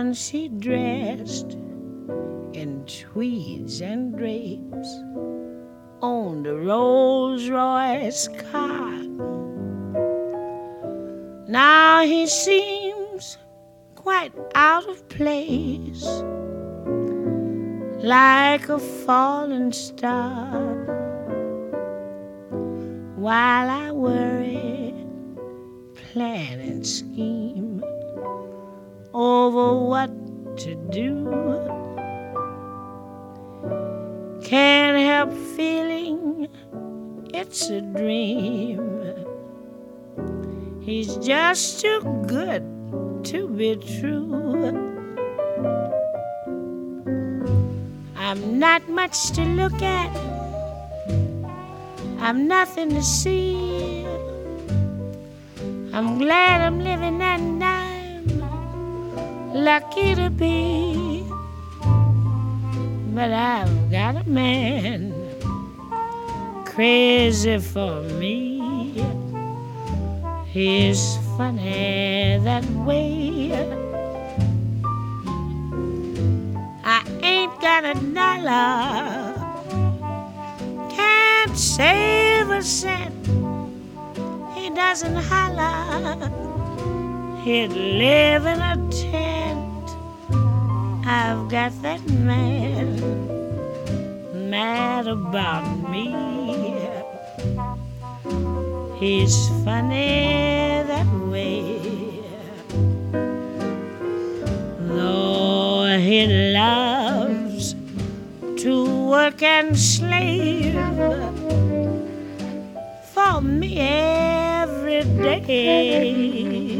once he dressed in tweeds and drapes, owned a Rolls Royce car. Now he seems quite out of place, like a fallen star, while I worry, plan and scheme over what to do. Can't help feeling it's a dream. He's just too good to be true. I'm not much to look at, I'm nothing to see. I'm glad I'm living and I'm lucky to be. But I've got a man crazy for me. He's funny that way. I ain't got a dollar, can't save a cent. He doesn't holler, he'd live in a tent. I've got that man mad about me. He's funny that way. Though he loves to work and slave for me every day,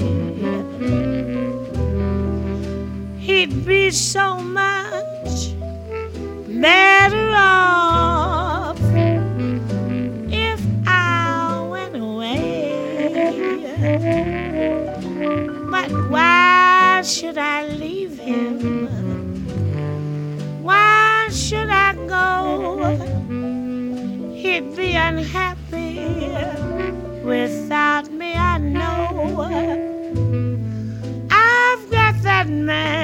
he'd be so much better off if I went away. But why should I leave him? Why should I go? He'd be unhappy without me, I know. I've got that man